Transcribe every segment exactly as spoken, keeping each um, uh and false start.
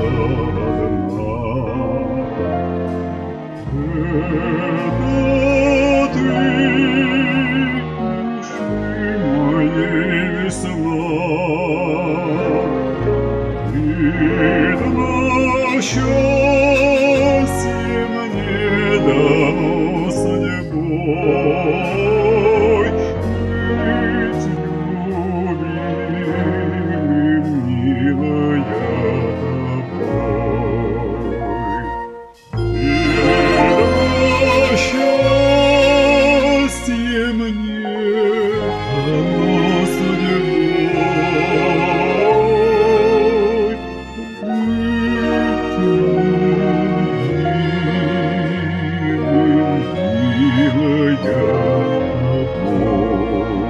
Это ты, души моей весна, видно, счастье мне дано судьбой, быть любимым, милая тобой. Видно, счастье мне дано судьбой, быть любимым, милая тобой.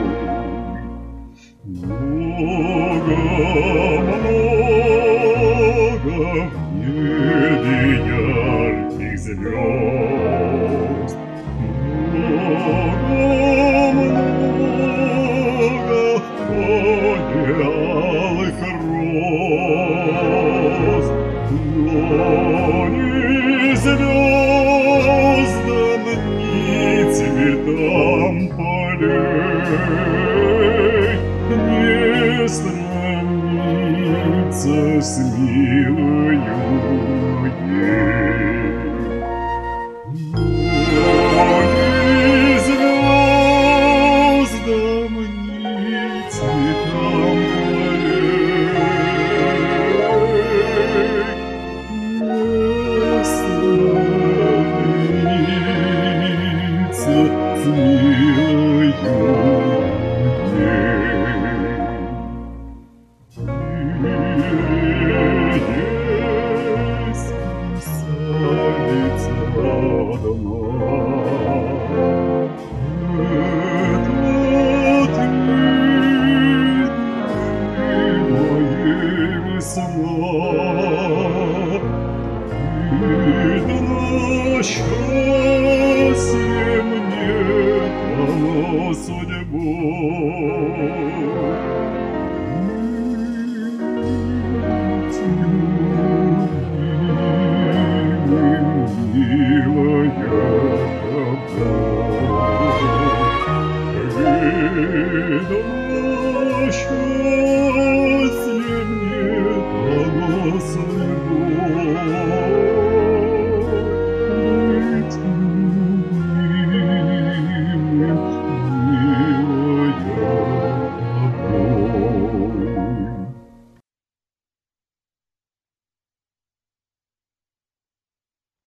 Много-много в небе ярких звезд, много-много в поле алых роз, но ни звездам, ни цветам полей не сравнится с милою ей. Но ни звездам, ни цветам полей не сравнится с милою ей. Есть красавица одна, это ты, моей весна, видно, счастье мне дано судьбой.